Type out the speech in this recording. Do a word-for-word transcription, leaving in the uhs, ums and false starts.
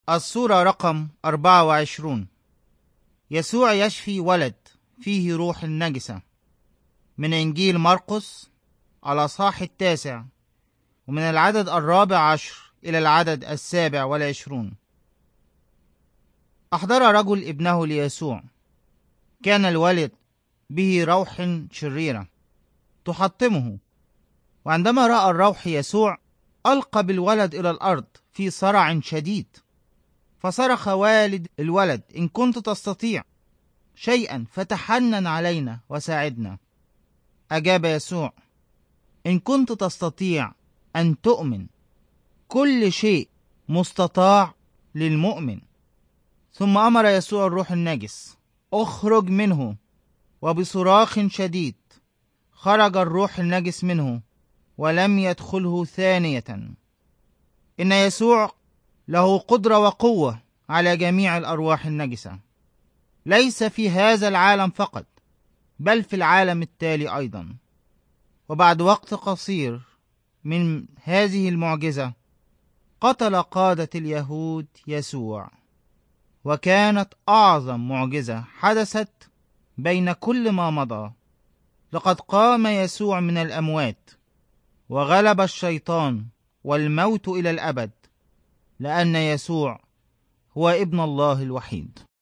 الصورة رقم أربعة وعشرون. يسوع يشفي ولد فيه روح النجسة، من إنجيل مرقس الأصحاح التاسع، ومن العدد الرابع عشر إلى العدد السابع والعشرون. أحضر رجل ابنه ليسوع. كان الولد به روح شريرة تحطمه، وعندما رأى الروح يسوع ألقى بالولد إلى الأرض في صرع شديد. فصرخ والد الولد: إن كنت تستطيع شيئا فتحنن علينا وساعدنا. أجاب يسوع: إن كنت تستطيع أن تؤمن، كل شيء مستطاع للمؤمن. ثم أمر يسوع الروح النجس: اخرج منه. وبصراخ شديد خرج الروح النجس منه، ولم يدخله ثانية. إن يسوع له قدرة وقوة على جميع الأرواح النجسة، ليس في هذا العالم فقط، بل في العالم التالي أيضا. وبعد وقت قصير من هذه المعجزة، قتل قادة اليهود يسوع، وكانت أعظم معجزة حدثت بين كل ما مضى. لقد قام يسوع من الأموات، وغلب الشيطان والموت إلى الأبد، لأن يسوع هو ابن الله الوحيد.